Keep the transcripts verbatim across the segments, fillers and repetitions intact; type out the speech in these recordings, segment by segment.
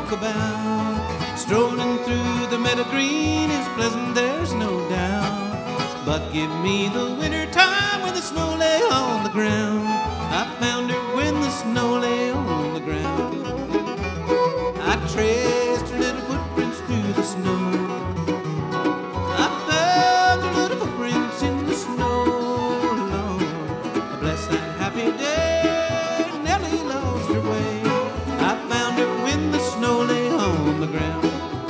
walk about. Strolling through the meadow green is pleasant, there's no doubt. But give me the winter time when the snow lay on the ground. I found her when the snow lay on the ground. I traced her little footprints through the snow. I found her little footprints in the snow, Lord. Bless that happy day, Nellie lost her way. I found her when the snow lay on the ground.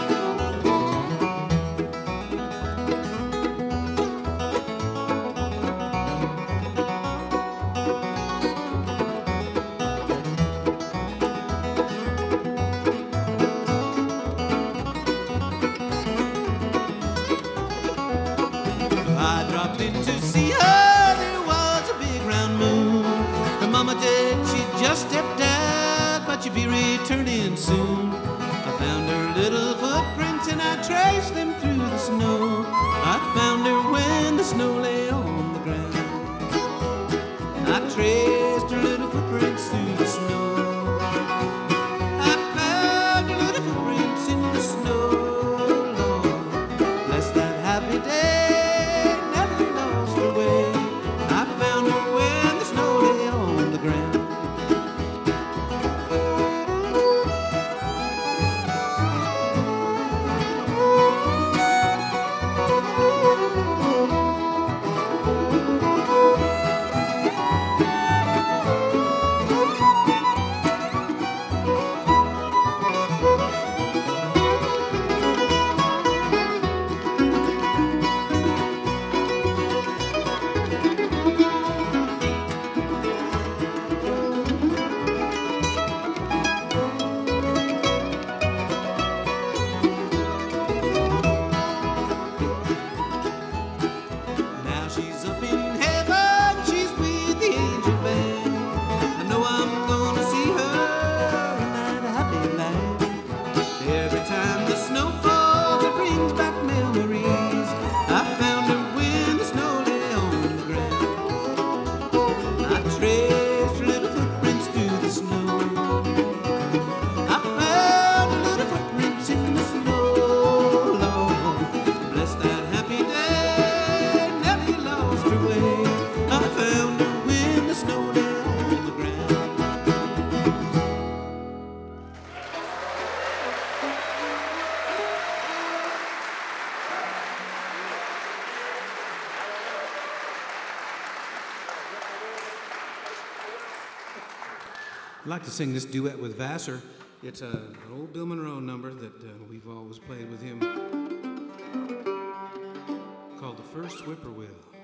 I dropped in to see her, there was a big round moon. Her mama said she just stepped out, but she'd be returning soon. I found her little footprints and I traced them through the snow. I found her when the snow lay on the ground. I traced her little footprints through the snow. I found her little footprints in the snow, Lord. Bless that happy day. She's up in heaven, she's with the angel band. I know I'm gonna see her in that happy land. Every time the snow falls, it brings back memories. I found her when the snow lay on the ground. I traced her little footprints through the snow. I found her little footprints in the snow, Lord. Bless that happy day. I found her when the snow lay on the ground. I'd like to sing this duet with Vassar. It's a, an old Bill Monroe number that uh, we've always played with him, called The First Whippoorwill.